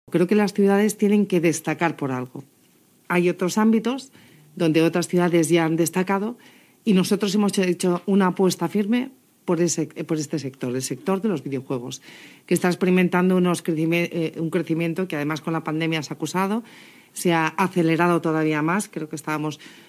Creo que las ciudades tienen que destacar por algo. Hay otros ámbitos donde otras ciudades ya han destacado y nosotros hemos hecho una apuesta firme por este sector, el sector de los videojuegos, que está experimentando un crecimiento que además con la pandemia se ha acusado, se ha acelerado todavía más. Creo que están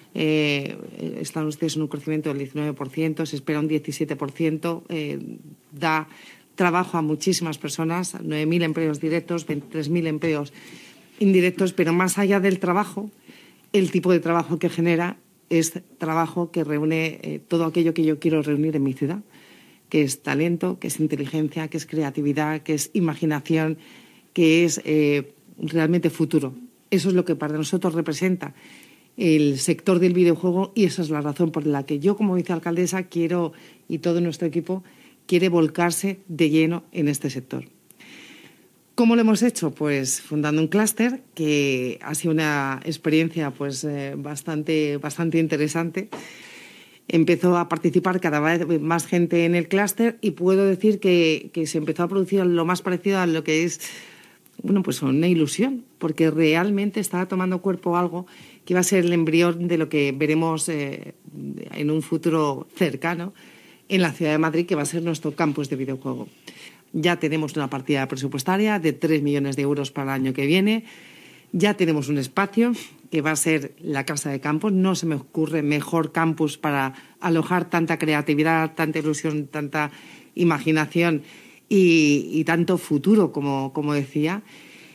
ustedes en un crecimiento del 19%, se espera un 17%, da trabajo a muchísimas personas, 9.000 empleos directos, 23.000 empleos indirectos, pero más allá del trabajo, el tipo de trabajo que genera es trabajo que reúne todo aquello que yo quiero reunir en mi ciudad, que es talento, que es inteligencia, que es creatividad, que es imaginación, que es realmente futuro. Eso es lo que para nosotros representa el sector del videojuego y esa es la razón por la que yo como vicealcaldesa quiero, y todo nuestro equipo, quiere volcarse de lleno en este sector. ¿Cómo lo hemos hecho? Pues fundando un clúster que ha sido una experiencia bastante interesante. Empezó a participar cada vez más gente en el clúster y puedo decir que se empezó a producir lo más parecido a lo que es una ilusión, porque realmente estaba tomando cuerpo algo que va a ser el embrión de lo que veremos en un futuro cercano en la ciudad de Madrid, que va a ser nuestro campus de videojuego. Ya tenemos una partida presupuestaria de 3 millones de euros para el año que viene. Ya tenemos un espacio que va a ser la Casa de Campos. No se me ocurre mejor campus para alojar tanta creatividad, tanta ilusión, tanta imaginación y tanto futuro, como decía.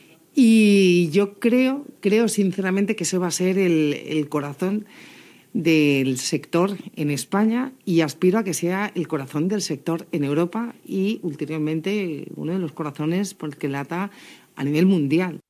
Y yo creo sinceramente que eso va a ser el corazón del sector en España y aspiro a que sea el corazón del sector en Europa y ulteriormente uno de los corazones por el que lata a nivel mundial.